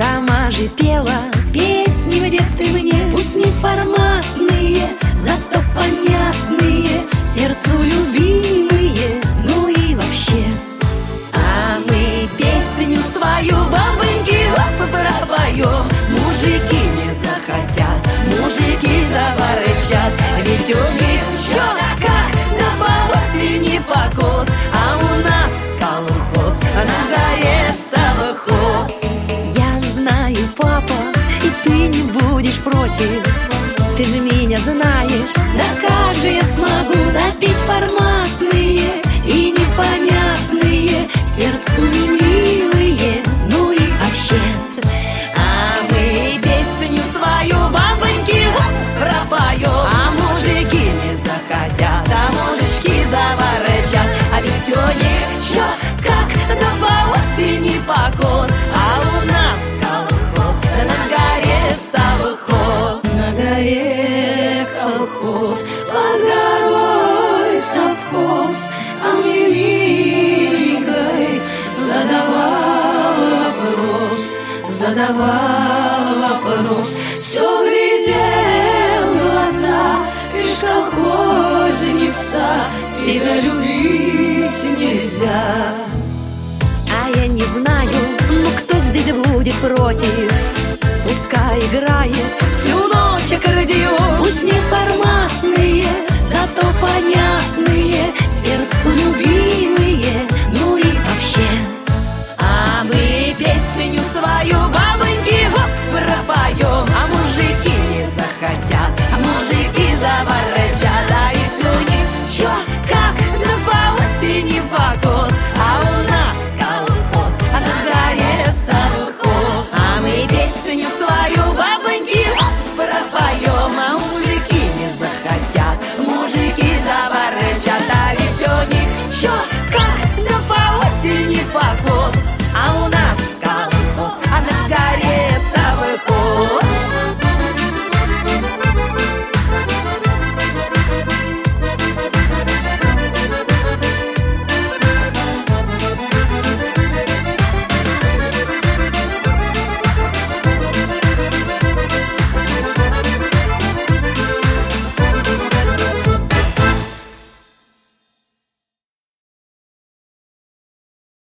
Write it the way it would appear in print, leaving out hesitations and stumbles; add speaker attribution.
Speaker 1: Сама же пела песни в детстве мне. Пусть не форматные, зато понятные, сердцу любимые, ну и вообще. А мы песню свою, бабоньки, пропоем. Мужики не захотят, мужики заворчат, ведь у них чё как на осени покос, а у нас колхоз, на горе совхоз. Я знаю, папа, и ты не будешь против, ты же меня знаешь. Да как же я смогу запеть форматные и непонятные, сердцу не милые, ну и вообще. А мы песню свою, бабоньки, пропоем. А мужики не захотят, а мужички заворчат, а ведь у них чё как на осени покос, а у нас колхоз, да на горе совхоз. На горе колхоз, под горой совхоз, а мне миленькой задавал вопрос, все глядел в глаза, ты ж колхозница, тебя любить нельзя. А я не знаю, ну кто здесь будет против, пускай играет всю ночь аккордеон. Пусть нет форматные, зато понятные, сердцу любимые, ну и вообще.